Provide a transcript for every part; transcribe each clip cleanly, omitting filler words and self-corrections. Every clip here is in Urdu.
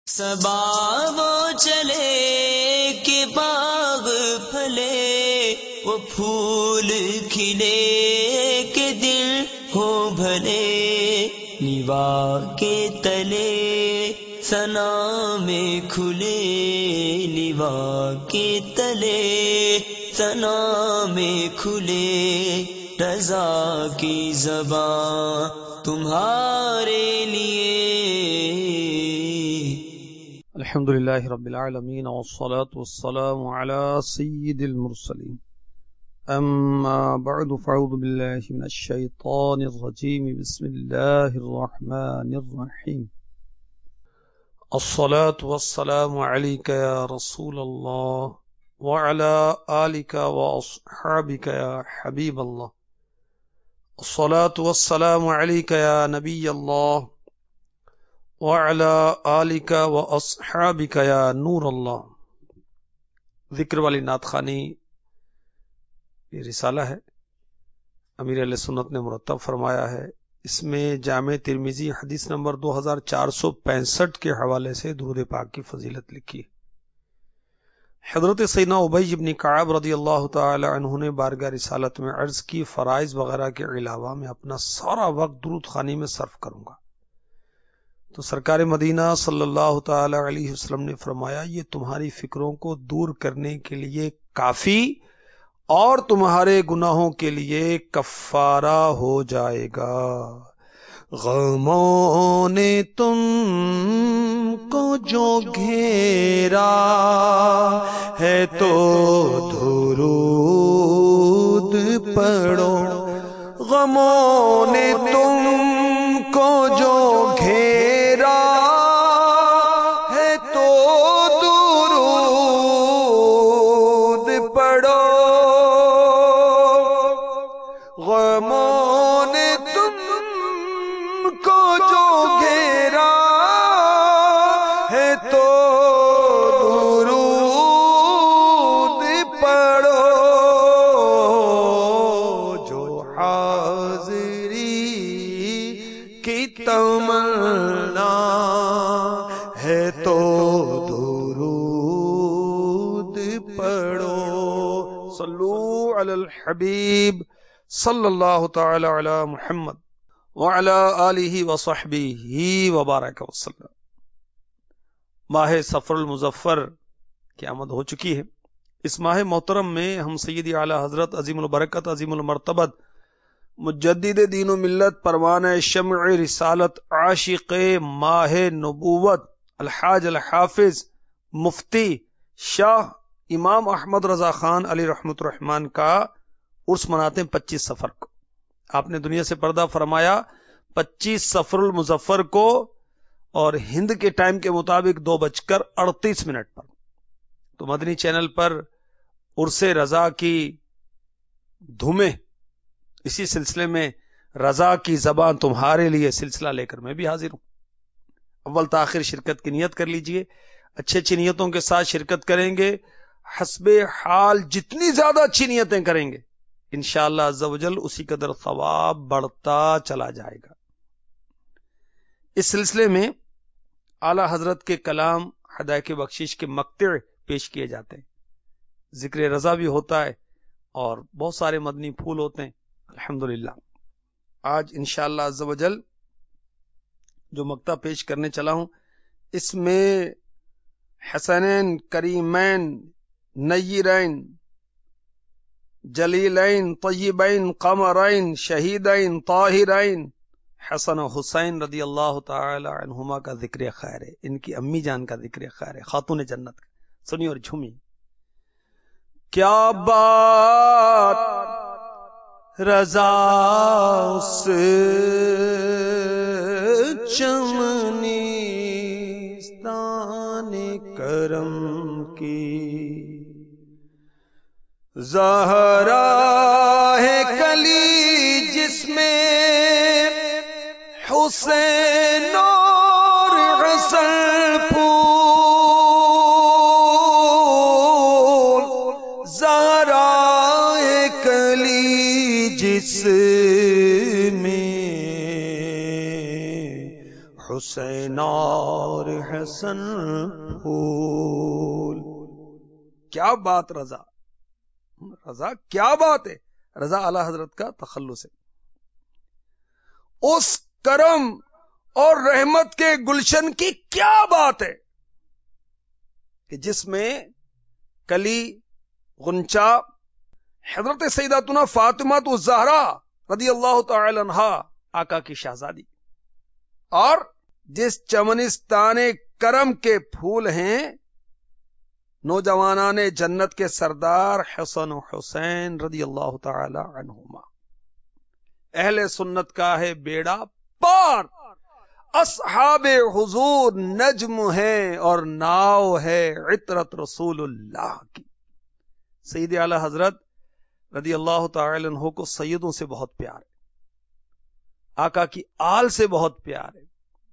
صبا وہ چلے کہ باغ پھلے، وہ پھول کھلے کہ دل ہو بھلے، نیوا کے تلے ثنا میں کھلے، نیوا کے تلے ثنا میں کھلے، رضا کی زبان تمہارے لیے۔ الحمدللہ رب العالمین والصلاة والسلام على سید المرسلین، اما بعد فاعوذ باللہ من الشیطان الرجیم، بسم اللہ الرحمن الرحیم۔ الصلاة والسلام علیک یا رسول اللہ وعلى آلک واصحابک یا حبیب اللہ، الصلاة والسلام علیک یا نبی اللہ وعلی آلک واصحابک یا نور اللہ۔ ذکر والی نعت خوانی یہ رسالہ ہے، امیر اہل سنت نے مرتب فرمایا ہے۔ اس میں جامع ترمذی حدیث نمبر 2465 کے حوالے سے درود پاک کی فضیلت لکھی ہے۔ حضرت سیدنا ابی بن کعب رضی اللہ تعالی عنہ نے بارگاہ رسالت میں عرض کی، فرائض وغیرہ کے علاوہ میں اپنا سارا وقت درود خوانی میں صرف کروں گا۔ تو سرکار مدینہ صلی اللہ تعالی علیہ وسلم نے فرمایا، یہ تمہاری فکروں کو دور کرنے کے لیے کافی اور تمہارے گناہوں کے لیے کفارہ ہو جائے گا۔ غموں نے تم کو جو گھیرا ہے تو درود پڑھو، غموں نے تم کو جو گھیرا ہے تو درود پڑھو، غموں نے تم کو جو گھیرا ہے تو درود پڑھو، جو حاضری کی تمنا ہے تو درود پڑھو۔ صلو علی الحبیب صلی اللہ تعالی علی محمد وعلی آلہ وصحبہ وبارک وسلم۔ ماہ صفر المظفر کی آمد ہو چکی ہے۔ اس ماہ محترم میں ہم سیدی اعلی حضرت عظیم البرکت عظیم المرتبت مجدد دین و ملت پروانہ شمع رسالت عاشق ماہ نبوت الحاج الحافظ مفتی شاہ امام احمد رضا خان علی رحمت الرحمن کا عرس مناتے ہیں 25 سفر کو۔ آپ نے دنیا سے پردہ فرمایا 25 سفر المظفر کو، اور ہند کے ٹائم کے مطابق 2:38 پر۔ تو مدنی چینل پر عرس رضا کی دھومیں، اسی سلسلے میں رضا کی زبان تمہارے لیے سلسلہ لے کر میں بھی حاضر ہوں۔ اول تاخیر شرکت کی نیت کر لیجئے، اچھی اچھی نیتوں کے ساتھ شرکت کریں گے، حسب حال جتنی زیادہ اچھی نیتیں کریں گے انشاءاللہ عز و جل اسی قدر ثواب بڑھتا چلا جائے گا۔ اس سلسلے میں اعلی حضرت کے کلام ہدایت بخشش کے مقطع پیش کیے جاتے ہیں، ذکر رضا بھی ہوتا ہے اور بہت سارے مدنی پھول ہوتے ہیں الحمدللہ۔ آج انشاءاللہ عز و جل جو مقطع پیش کرنے چلا ہوں، اس میں حسنین کریمین نیرین جلیلین طیبین قمرین شہیدین طاہرین حسن و حسین رضی اللہ تعالی عنہما کا ذکر خیر ہے، ان کی امی جان کا ذکر خیر ہے، خاتون جنت کا۔ سنی اور جھومی۔ کیا بات رضا اس چمنستان کرم کی، زہرا ہے کلی جس میں حسین اور حسن پھول، زہرا ہے کلی جس میں حسین اور حسن پھول. کیا بات رضا، رضا کیا بات ہے. رضا اعلی حضرت کا تخلص ہے. اس کرم اور رحمت کے گلشن کی کیا بات ہے کہ جس میں کلی، غنچہ، حضرت سیداتنا فاطمہ الزہرا رضی اللہ تعالی عنہا آقا کی شہزادی، اور جس چمنستان کرم کے پھول ہیں نوجوانان جنت کے سردار حسن و حسین رضی اللہ تعالی عنہما. اہل سنت کا ہے بیڑا پار، اصحاب حضور نجم ہے اور ناؤ ہے عطرت رسول اللہ کی. سید اعلی حضرت رضی اللہ تعالی عنہ کو سیدوں سے بہت پیار ہے، آقا کی آل سے بہت پیار ہے.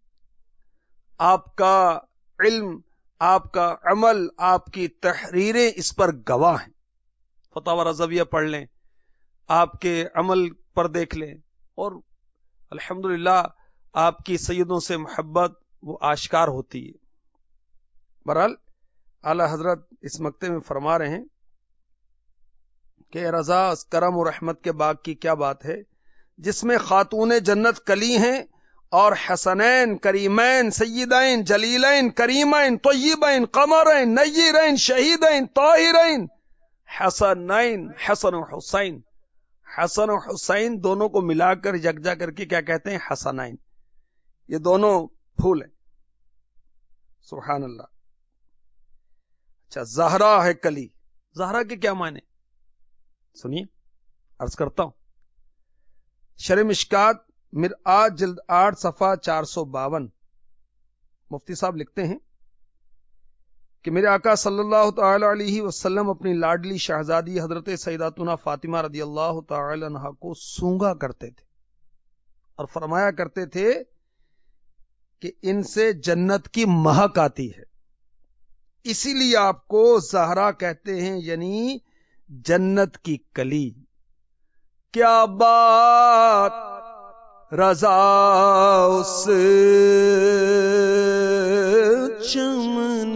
آپ کا علم، آپ کا عمل، آپ کی تحریریں اس پر گواہ ہیں. فتاوی رضویہ پڑھ لیں، آپ کے عمل پر دیکھ لیں، اور الحمدللہ آپ کی سیدوں سے محبت وہ آشکار ہوتی ہے. بہرحال اعلی حضرت اس مقطع میں فرما رہے ہیں کہ رضا کرم و رحمت کے باغ کی کیا بات ہے جس میں خاتون جنت کلی ہیں اور حسنین کریمین سیدین جلیلین کریمین طیبین قمرین نیرین شہیدین طاہرین حسنین حسن و حسین. حسن و حسین دونوں کو ملا کر یکجا کر کے کیا کہتے ہیں؟ حسنین. یہ دونوں پھول ہیں. سبحان اللہ. اچھا، زہرا ہے کلی. زہرا کے کیا معنی؟ سنیے، عرض کرتا ہوں. شرح مشکات مرآت جلد 8 صفحہ 452 مفتی صاحب لکھتے ہیں کہ میرے آقا صلی اللہ تعالی علیہ وسلم اپنی لاڈلی شہزادی حضرت سیداتنا فاطمہ رضی اللہ تعالی عنہا کو سونگا کرتے تھے اور فرمایا کرتے تھے کہ ان سے جنت کی مہک آتی ہے، اسی لیے آپ کو زہرا کہتے ہیں، یعنی جنت کی کلی. کیا بات رضا اس چمنستان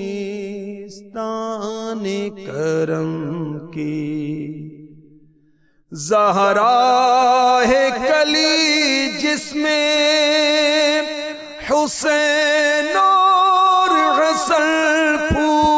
کرم کی، زہرا ہے کلی جس میں حسین اور حسن پھول.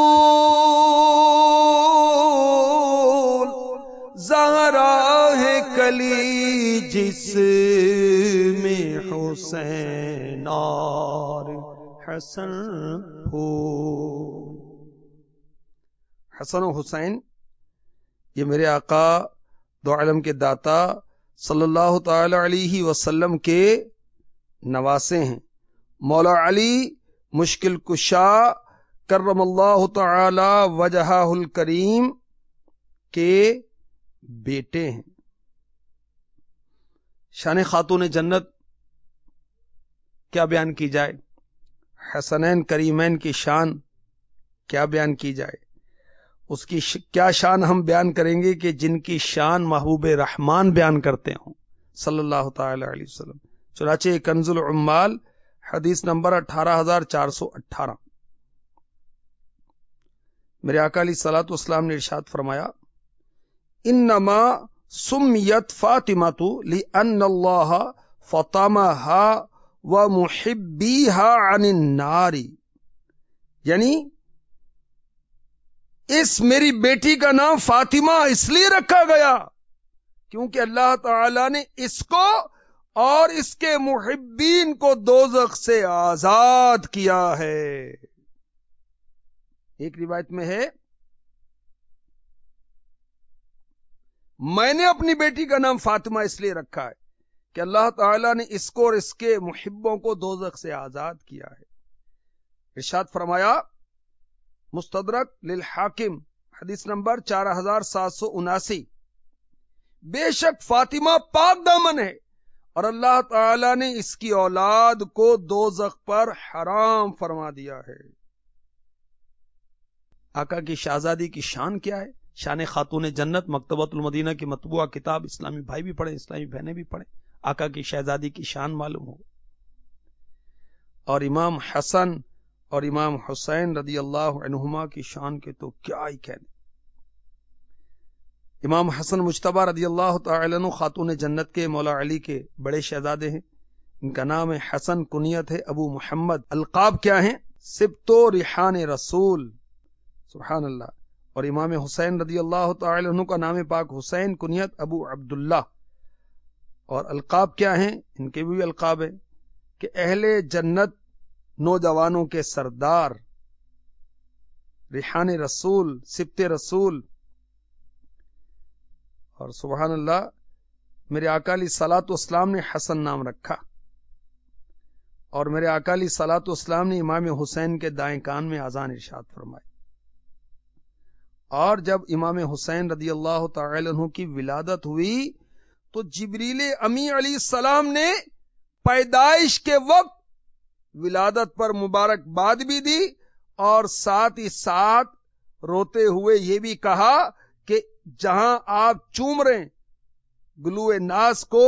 زہرا ہے کلی جس میں حسین اور حسن پھول. حسن و حسین یہ میرے آقا دو عالم کے داتا صلی اللہ تعالی علیہ وسلم کے نواسے ہیں. مولا علی مشکل کشا کرم اللہ تعالی وجہہ الکریم کے بیٹے ہیں. شان خاتون جنت کیا بیان کی جائے، حسنین کریمین کی شان کیا بیان کی جائے. اس کی کیا شان ہم بیان کریں گے کہ جن کی شان محبوب رحمان بیان کرتے ہوں صلی اللہ تعالی علیہ وسلم. چنانچہ کنز العمال حدیث نمبر 18418 میرے آقا علیہ الصلوۃ والسلام نے ارشاد فرمایا، انما سمیت فاطمۃ لأن اللہ فطمها ومحبیها عن النار. یعنی اس میری بیٹی کا نام فاطمہ اس لیے رکھا گیا کیونکہ اللہ تعالی نے اس کو اور اس کے محبین کو دوزخ سے آزاد کیا ہے. ایک روایت میں ہے، میں نے اپنی بیٹی کا نام فاطمہ اس لیے رکھا ہے کہ اللہ تعالی نے اس کو اور اس کے محبوں کو دوزخ سے آزاد کیا ہے. ارشاد فرمایا، مستدرک للحاکم حدیث نمبر 4779، بے شک فاطمہ پاک دامن ہے اور اللہ تعالی نے اس کی اولاد کو دوزخ پر حرام فرما دیا ہے. آقا کی شہزادی کی شان کیا ہے؟ شان خاتون جنت مکتبۃ المدینہ کی مطبوعہ کتاب اسلامی بھائی بھی پڑھیں، اسلامی بہنیں بھی پڑھیں، آقا کی شہزادی کی شان معلوم ہو. اور امام حسن اور امام حسین رضی اللہ عنہما کی شان کے تو کیا ہی کہنے. امام حسن مجتبی رضی اللہ تعالی عنہ خاتون جنت کے مولا علی کے بڑے شہزادے ہیں. ان کا نام ہے حسن، کنیت ہے ابو محمد. القاب کیا ہیں؟ سبط و ریحان رسول. سبحان اللہ. اور امام حسین رضی اللہ تعالی عنہ کا نام پاک حسین، کنیت ابو عبداللہ. اور القاب کیا ہیں؟ ان کے بھی القاب ہیں کہ اہل جنت نوجوانوں کے سردار، ریحان رسول، سبط رسول. اور سبحان اللہ، میرے آقا علیہ الصلوۃ والسلام نے حسن نام رکھا، اور میرے آقا علیہ الصلوۃ والسلام نے امام حسین کے دائیں کان میں اذان ارشاد فرمائی. اور جب امام حسین رضی اللہ تعالی عنہ کی ولادت ہوئی تو جبریل امی علیہ السلام نے پیدائش کے وقت ولادت پر مبارکباد بھی دی، اور ساتھ ہی ساتھ روتے ہوئے یہ بھی کہا کہ جہاں آپ چوم رہے ہیں گلوئے ناز کو،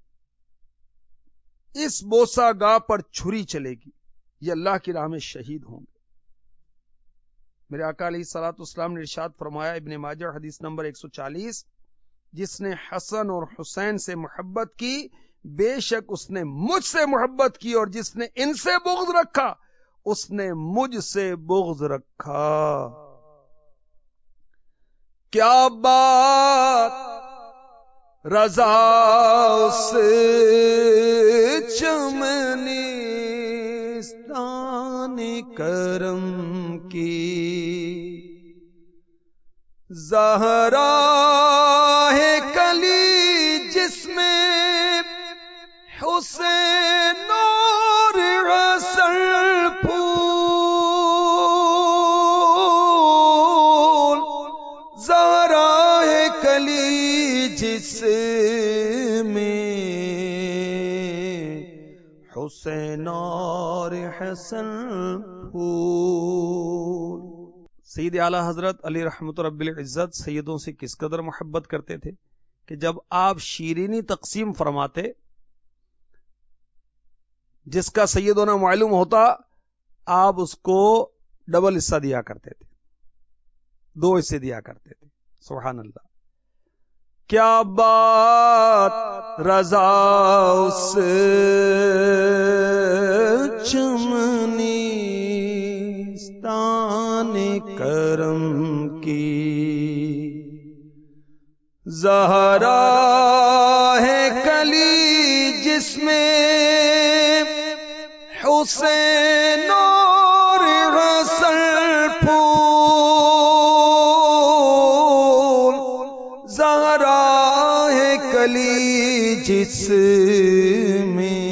اس بوسا گاہ پر چھری چلے گی، یہ اللہ کی راہ میں شہید ہوں گے. میرے آقا علیہ الصلوۃ والسلام نے ارشاد فرمایا، ابن ماجہ حدیث نمبر 140، جس نے حسن اور حسین سے محبت کی بے شک اس نے مجھ سے محبت کی، اور جس نے ان سے بغض رکھا اس نے مجھ سے بغض رکھا. کیا بات رضا اس چمنستان کرم کی، زہرا ہے کلی جس میں حسین اور حسن پھول، زہرا ہے کلی جس میں حسین اور حسن پھول. سید اعلی حضرت علی رحمت رب العزت سیدوں سے کس قدر محبت کرتے تھے کہ جب آپ شیرینی تقسیم فرماتے، جس کا سید ہونا معلوم ہوتا، آپ اس کو ڈبل حصہ دیا کرتے تھے، 2 حصے دیا کرتے تھے. سبحان اللہ. کیا بات رضا اس چمنستان کرم کی، زہرا ہے کلی جس میں حسین اور حسن پھول، زہرا ہے کلی جس میں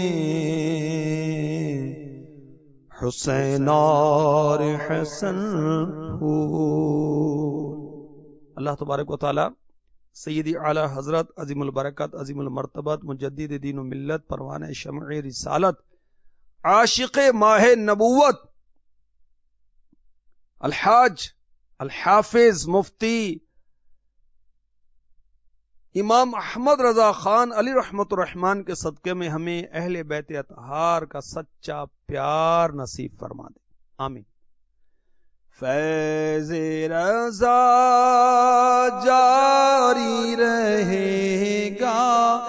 حسین اور حسن پھول. اللہ تبارک و تعالی سیدی اعلی حضرت عظیم البرکت، عظیم المرتبت، مجدد دین و ملت، پروانہ شمع رسالت، عاشق ماہ نبوت، الحاج الحافظ مفتی امام احمد رضا خان علی رحمت الرحمان کے صدقے میں ہمیں اہل بیت اطہار کا سچا پیار نصیب فرما دے. آمین. فیض رضا جاری رہے گا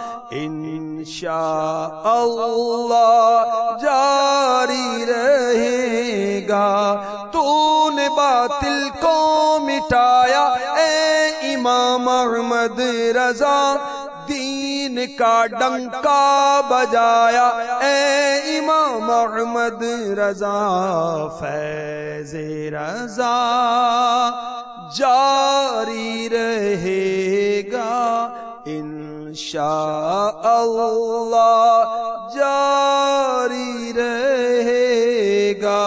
انشاء اللہ، جاری رہے گا. تو نے باطل کو مٹایا اے امام احمد رضا، دین کا ڈنکا بجایا اے امام احمد رضا. فیض رضا جاری رہے گا انشاء اللہ، جاری رہے گا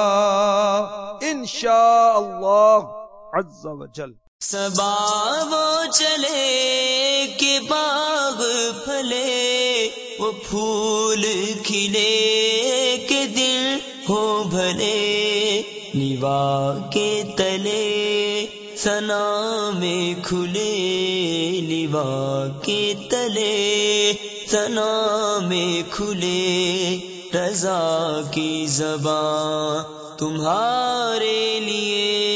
انشاء اللہ عز و جل. صبا وہ چلے کہ باغ پھلے، وہ پھول کھلے کہ دل ہو بھلے. نیوا کے تلے ثنا میں کھلے، لیوا کے تلے ثنا میں کھلے. رضا کی زبان تمہارے لیے